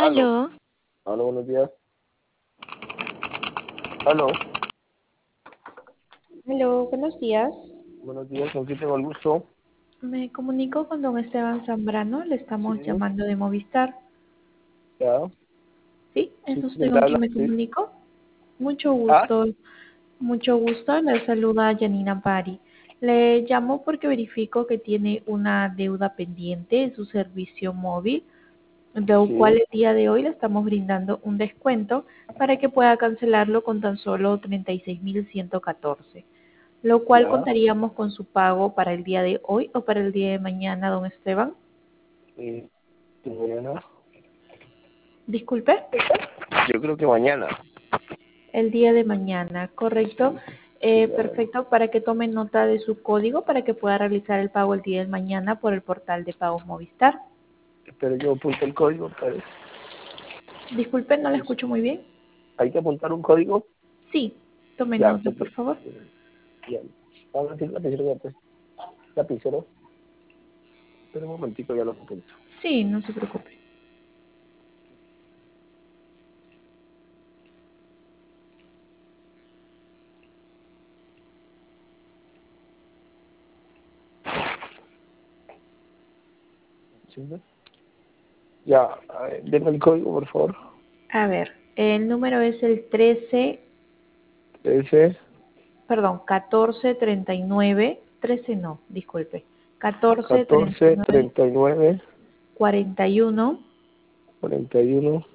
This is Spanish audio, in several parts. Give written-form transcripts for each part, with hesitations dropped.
Aló, Aló, aló, buenos días. Aló, aló, buenos días. buenos días, ¿con quién tengo el gusto? Me comunico con don Esteban Zambrano, le Sí, estamos llamando de Movistar. ya, ¿Sí? ¿Es sí, usted ¿quién le con quien habla? me Sí. comunico? Ah, Mucho gusto, le saluda Janina Pari. Le llamo porque verifico que tiene una deuda pendiente en su servicio móvil, lo cual sí, el día de hoy le estamos brindando un descuento para que pueda cancelarlo con tan solo 36.114, lo cual ya, contaríamos con su pago para el día de hoy o para el día de mañana, don Esteban. y mañana. Disculpe, Yo creo que mañana. el día de mañana, ¿correcto? Sí, sí, a ver. Perfecto, para que tome nota de su código para que pueda realizar el pago el día de mañana por el portal de pagos Movistar. Pero yo apunto el código, ¿sabes? Disculpe, no le escucho muy bien. ¿Hay que apuntar un código? Sí, tome Ya, nota, pues, por favor. ya. Vamos a decir lapicero, ya, pues. Lapicero. Espera un momentico, ya lo apunto. Sí, no se preocupe. ¿Sí, no? Ya, a ver, denme el código, por favor. A ver, el número es el 13, Ese, perdón, 1439, 13 no, disculpe, 14, 1439 39, 41 41,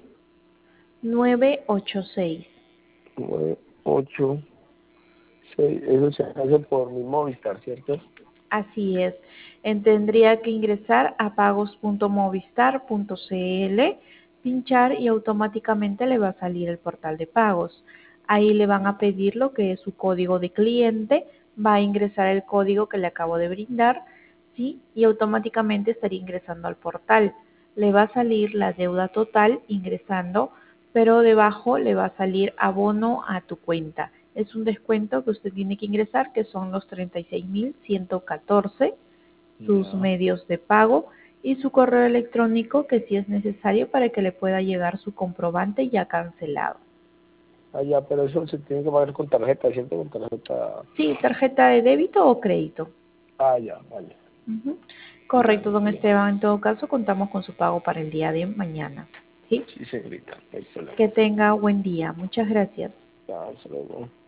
986. 9, 8, 6. Eso se hace por mi Movistar, ¿cierto? Así es. Tendría que ingresar a pagos.movistar.cl, pinchar y automáticamente le va a salir el portal de pagos. Ahí le van a pedir lo que es su código de cliente, va a ingresar el código que le acabo de brindar, ¿sí? Y automáticamente estaría ingresando al portal. Le va a salir la deuda total ingresando, pero debajo le va a salir abono a tu cuenta. Es un descuento que usted tiene que ingresar, que son los 36.114, sus Ya. medios de pago y su correo electrónico, que sí es necesario para que le pueda llegar su comprobante ya cancelado. Ah, ya, pero eso se tiene que pagar con tarjeta, ¿cierto? Con tarjeta. Sí, tarjeta de débito o crédito. Ah, ya, vale. Ujú. Ya, Correcto, don listo. Esteban. En todo caso, contamos con su pago para el día de mañana. ¿Sí? Sí, señorita, no hay problema. Que tenga buen día. Muchas gracias. Ya, hasta luego.